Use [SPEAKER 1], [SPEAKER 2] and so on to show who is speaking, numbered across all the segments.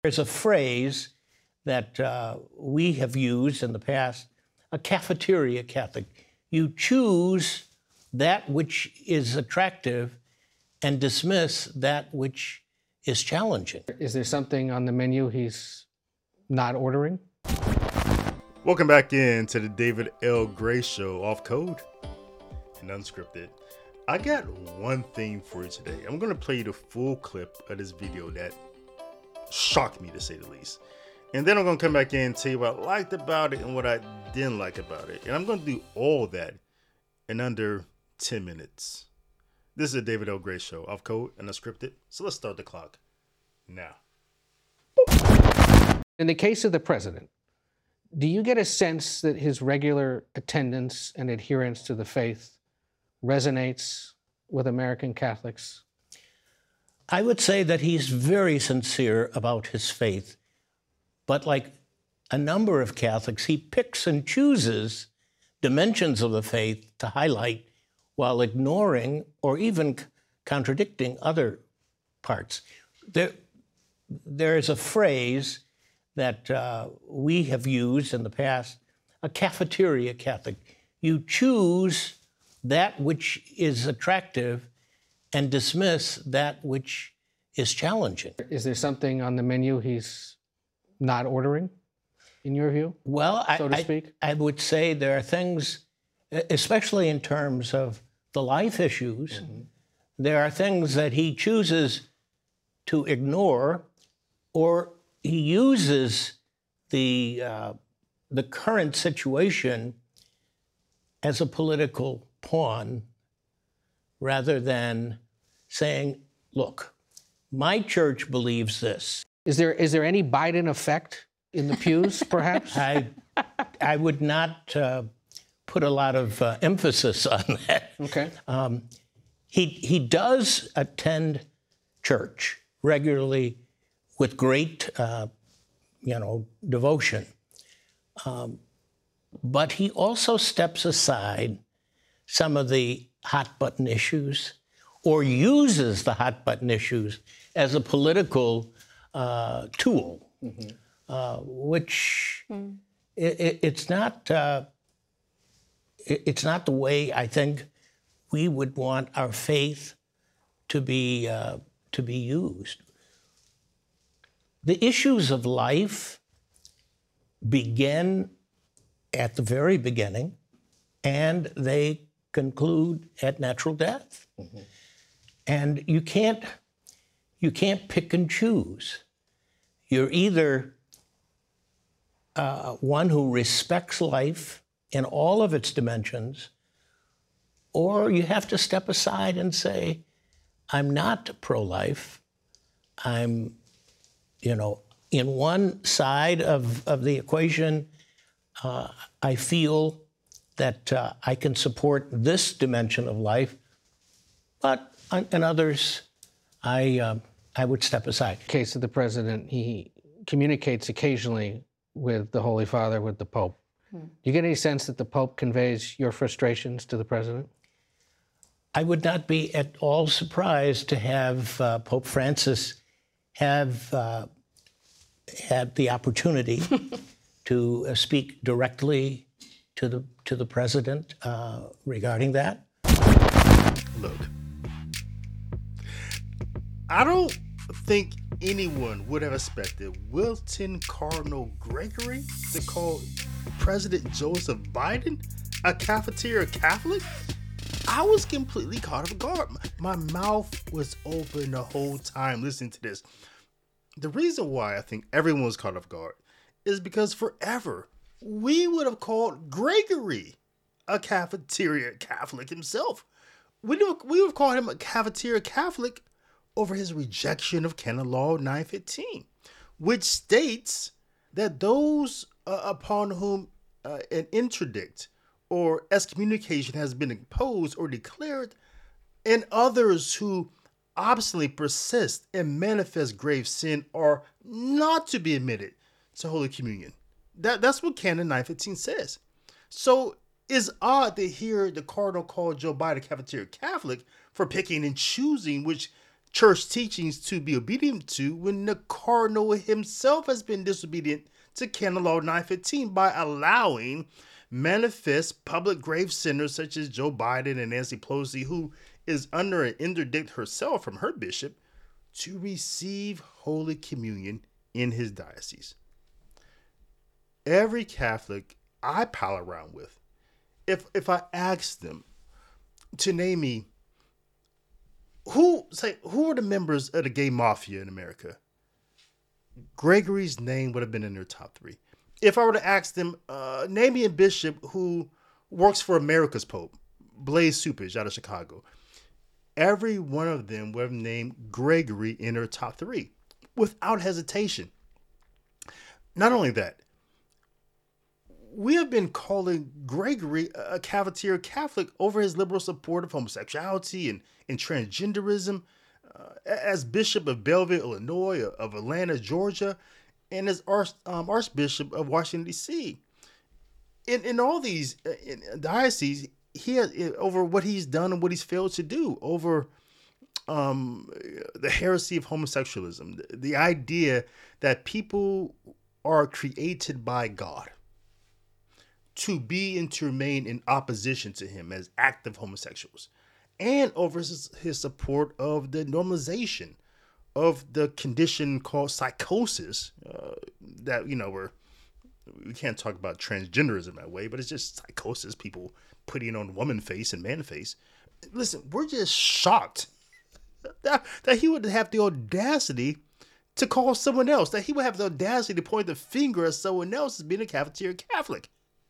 [SPEAKER 1] There's a phrase that we have used in the past, a cafeteria Catholic. You choose that which is attractive and dismiss that which is challenging.
[SPEAKER 2] Is there something on the menu he's not ordering?
[SPEAKER 3] Welcome back in to the David L. Gray Show, off code and unscripted. I got one thing for you today. I'm going to play you the full clip of this video that shocked me, to say the least. And then I'm going to come back in and tell you what I liked about it and what I didn't like about it. And I'm going to do all that in under 10 minutes. This is the David L. Gray Show, off code and unscripted. So let's start the clock now.
[SPEAKER 2] In the case of the president, do you get a sense that his regular attendance and adherence to the faith resonates with American Catholics?
[SPEAKER 1] I would say that he's very sincere about his faith, but like a number of Catholics, he picks and chooses dimensions of the faith to highlight while ignoring or even contradicting other parts. There is a phrase that we have used in the past, a cafeteria Catholic. You choose that which is attractive and dismiss that which is challenging.
[SPEAKER 2] Is there something on the menu he's not ordering, in your view?
[SPEAKER 1] Well,
[SPEAKER 2] so to speak?
[SPEAKER 1] I would say there are things, especially in terms of the life issues, there are things that he chooses to ignore, or he uses the current situation as a political pawn rather than saying, look, my church believes this.
[SPEAKER 2] Is there any Biden effect in the pews, perhaps?
[SPEAKER 1] I would not put a lot of emphasis on that.
[SPEAKER 2] Okay.
[SPEAKER 1] He does attend church regularly with great, devotion. But he also steps aside some of the hot button issues or uses the hot button issues as a political tool, which it's not the way I think we would want our faith to be used. The issues of life begin at the very beginning, and they conclude at natural death. And you can't pick and choose. You're either one who respects life in all of its dimensions, or you have to step aside and say, I'm not pro-life. I'm, in one side of the equation, I feel that I can support this dimension of life, but in others, I would step aside.
[SPEAKER 2] In the case of the president, he communicates occasionally with the Holy Father, with the Pope. Do you get any sense that the Pope conveys your frustrations to the president?
[SPEAKER 1] I would not be at all surprised to have Pope Francis have had the opportunity to speak directly to the president regarding that.
[SPEAKER 3] Look, I don't think anyone would have expected Wilton Cardinal Gregory to call President Joseph Biden a cafeteria Catholic. I was completely caught off guard. My mouth was open the whole time listening to this. The reason why I think everyone was caught off guard is because forever we would have called Gregory a cafeteria Catholic himself. We would have called him a cafeteria Catholic over his rejection of Canon Law 915, which states that those upon whom an interdict or excommunication has been imposed or declared, and others who obstinately persist and manifest grave sin are not to be admitted to Holy Communion. That's what Canon 915 says. So it's odd to hear the Cardinal call Joe Biden a cafeteria Catholic for picking and choosing which church teachings to be obedient to when the cardinal himself has been disobedient to canon law 915 by allowing manifest public grave sinners such as Joe Biden and Nancy Pelosi, who is under an interdict herself from her bishop, to receive Holy Communion in his diocese. Every Catholic I pal around with, if I ask them to name me who are the members of the gay mafia in America, Gregory's name would have been in their top 3. If I were to ask them, name me a bishop who works for America's Pope, Blaise Supage out of Chicago, every one of them would have named Gregory in their top 3 without hesitation. Not only that, we have been calling Gregory a cafeteria Catholic over his liberal support of homosexuality and transgenderism, as Bishop of Belleville, Illinois, of Atlanta, Georgia, and as Archbishop of Washington, D.C. In all these dioceses, he has, over what he's done and what he's failed to do, over the heresy of homosexualism, the idea that people are created by God to be and to remain in opposition to him as active homosexuals, and over his support of the normalization of the condition called psychosis, that, we can't talk about transgenderism that way, but it's just psychosis, people putting on woman face and man face. Listen, we're just shocked that he would have the audacity to call someone else, that he would have the audacity to point the finger at someone else as being a cafeteria Catholic.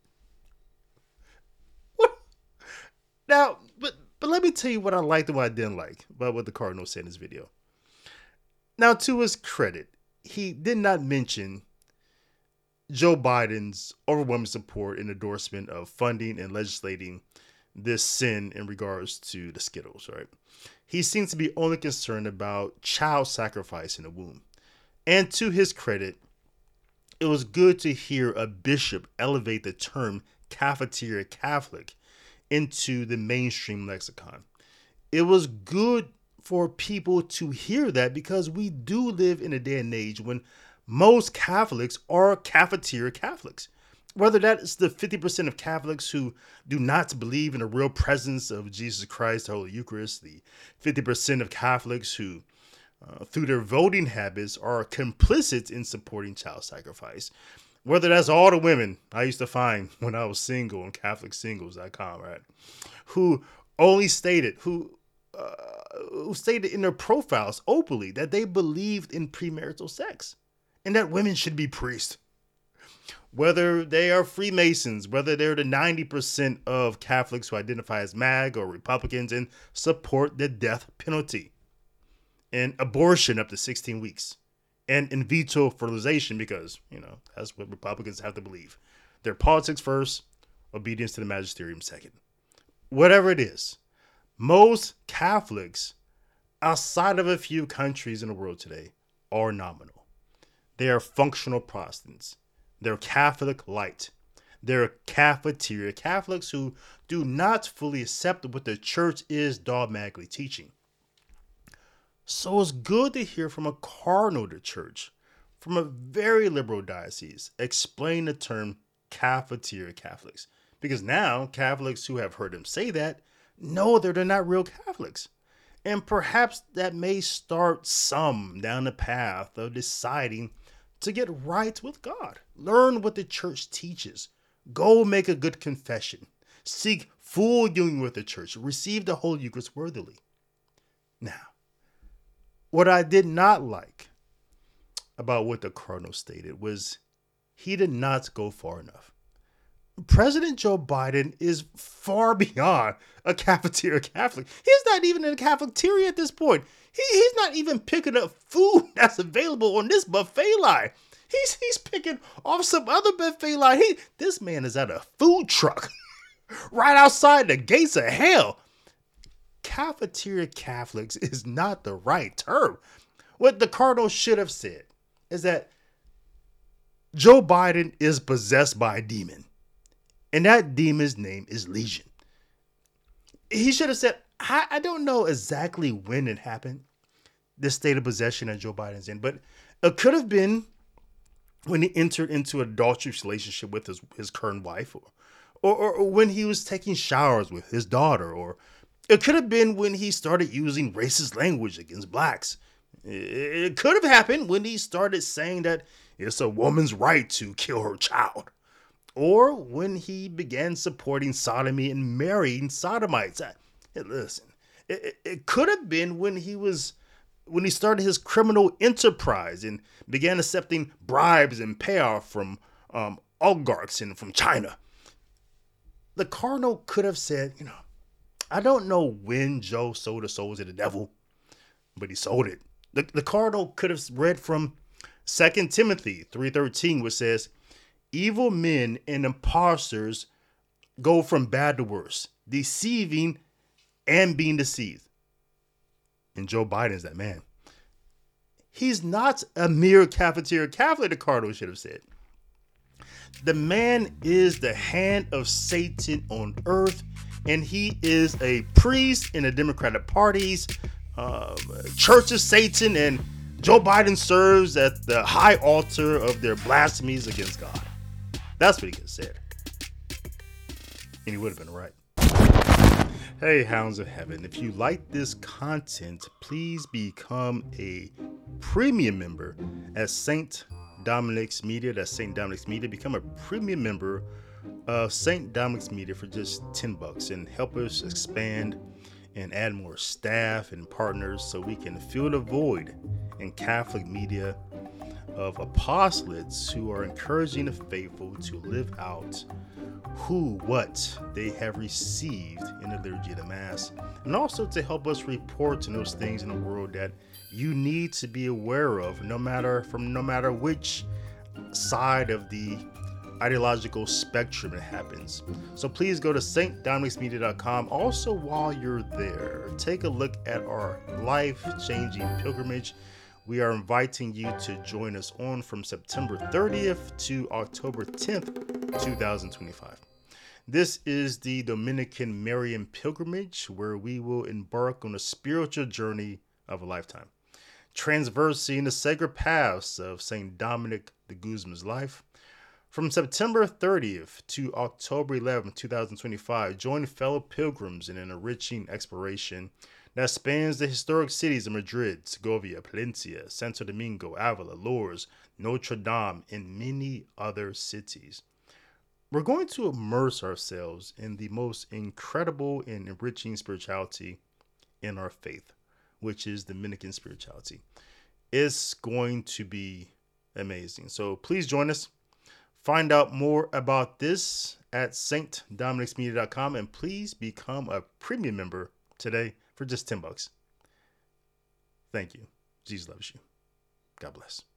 [SPEAKER 3] What? Now, but let me tell you what I liked and what I didn't like about what the Cardinal said in his video. Now, to his credit, he did not mention Joe Biden's overwhelming support and endorsement of funding and legislating this sin in regards to the Skittles, right? He seems to be only concerned about child sacrifice in the womb. And to his credit, it was good to hear a bishop elevate the term cafeteria Catholic into the mainstream lexicon. It was good for people to hear that, because we do live in a day and age when most Catholics are cafeteria Catholics. Whether that is the 50% of Catholics who do not believe in the real presence of Jesus Christ, the Holy Eucharist, the 50% of Catholics who, through their voting habits, are complicit in supporting child sacrifice. Whether that's all the women I used to find when I was single on CatholicSingles.com, right? Who stated in their profiles openly that they believed in premarital sex and that women should be priests. Whether they are Freemasons, whether they're the 90% of Catholics who identify as MAG or Republicans and support the death penalty and abortion up to 16 weeks and in vitro fertilization, because, that's what Republicans have to believe. Their politics first, obedience to the magisterium second. Whatever it is, most Catholics outside of a few countries in the world today are nominal. They are functional Protestants. They're Catholic light. They're cafeteria Catholics who do not fully accept what the church is dogmatically teaching. So it's good to hear from a cardinal of the church, from a very liberal diocese, explain the term cafeteria Catholics. Because now Catholics who have heard him say that know that they're not real Catholics. And perhaps that may start some down the path of deciding to get right with God. Learn what the church teaches. Go make a good confession. Seek full union with the church. Receive the Holy Eucharist worthily. Now, what I did not like about what the Cardinal stated was he did not go far enough. President Joe Biden is far beyond a cafeteria Catholic. He's not even in a cafeteria at this point. He's not even picking up food that's available on this buffet line. He's picking off some other buffet line. This man is at a food truck right outside the gates of hell. Cafeteria Catholics is not the right term. What the Cardinal should have said is that Joe Biden is possessed by a demon, and that demon's name is Legion. He should have said, I don't know exactly when it happened, this state of possession that Joe Biden's in, but it could have been when he entered into an adulterous relationship with his current wife, or when he was taking showers with his daughter, or it could have been when he started using racist language against blacks. It could have happened when he started saying that it's a woman's right to kill her child, or when he began supporting sodomy and marrying sodomites. Hey, listen, it could have been when he started his criminal enterprise and began accepting bribes and payoff from oligarchs and from China. The cardinal could have said, I don't know when Joe sold his soul to the devil, but he sold it. The cardinal could have read from 2 Timothy 3:13, which says, evil men and impostors go from bad to worse, deceiving and being deceived. And Joe Biden is that man. He's not a mere cafeteria Catholic, the cardinal should have said. The man is the hand of Satan on earth, and he is a priest in the Democratic Party's Church of Satan, and Joe Biden serves at the high altar of their blasphemies against God. That's what he could have said. And he would have been right. Hey, Hounds of Heaven, if you like this content, please become a premium member at St. Dominic's Media. That's St. Dominic's Media. Become a premium member of St. Dominic's Media for just $10 and help us expand and add more staff and partners so we can fill the void in Catholic media of apostolates who are encouraging the faithful to live out what they have received in the liturgy of the Mass, and also to help us report on those things in the world that you need to be aware of, no matter which side of the ideological spectrum it happens. So please go to stdominicsmedia.com. Also, while you're there, take a look at our life-changing pilgrimage. We are inviting you to join us on from September 30th to October 10th, 2025. This is the Dominican Marian pilgrimage, where we will embark on a spiritual journey of a lifetime, traversing the sacred paths of St. Dominic de Guzman's life. From September 30th to October 11th, 2025, join fellow pilgrims in an enriching exploration that spans the historic cities of Madrid, Segovia, Palencia, Santo Domingo, Avila, Lourdes, Notre Dame, and many other cities. We're going to immerse ourselves in the most incredible and enriching spirituality in our faith, which is Dominican spirituality. It's going to be amazing. So please join us. Find out more about this at stdominicsmedia.com, and please become a premium member today for just $10. Thank you. Jesus loves you. God bless.